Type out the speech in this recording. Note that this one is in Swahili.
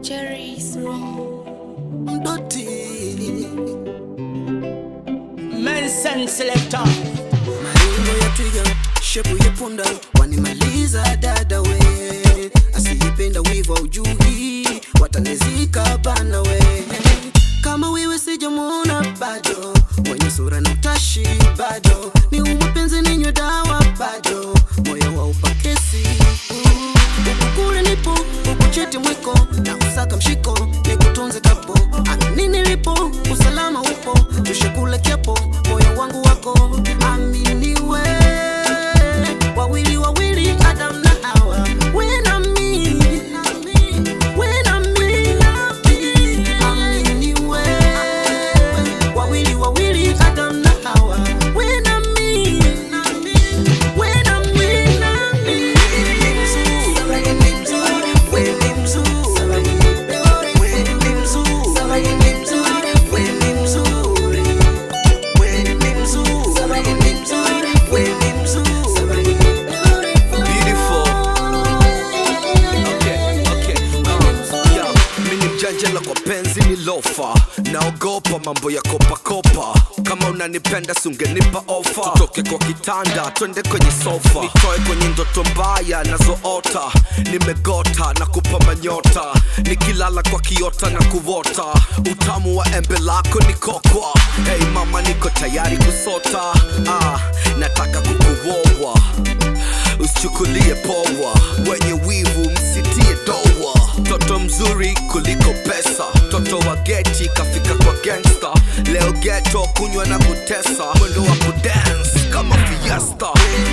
Jerry is wrong. Mensen selector. Maringo ya twiga, shepu ya punda, wanimaliza dada we. Asiyependa wivu ujui, watanezika bana we. Kama wewe sijamuona bado, mwenye sura na utashi bado, ni umapenzi ninywe dawa bado, moyo wa upakesi. Kule nipo, ukucheti mwiko, na usaka mshiko, nikutunze kapo. Amini nilipo, usalama upo, tushekule kepo, moyo wangu wako. Aminiwe, wawili wawili, Adam na Hawa. We na mi, we na mi. Aminiwe, wawili wawili, Adam na Hawa. We na mi, we na mi. Jela kwa penzi ni lofa, naogopa mambo ya kopa. Kama unanipenda sungenipa ofa, tutoke kwa kitanda twende kwenye sofa, nitoe kwenye ndoto mbaya nazoota. Nimegota na kupa manyota, nikilala kwa kiota na kuota. Utamu wa embe lako ni kokwa. Hey mama, niko tayari kusota. Nataka kukuwowa, usichukulie poa. Wenye wivu msitie doa. Toto mzuri kuliko pesa, toto wa geti kafika kwa gangsta. Leo ghetto kunywa na kutesa, mwendo wa kudance kama fiesta.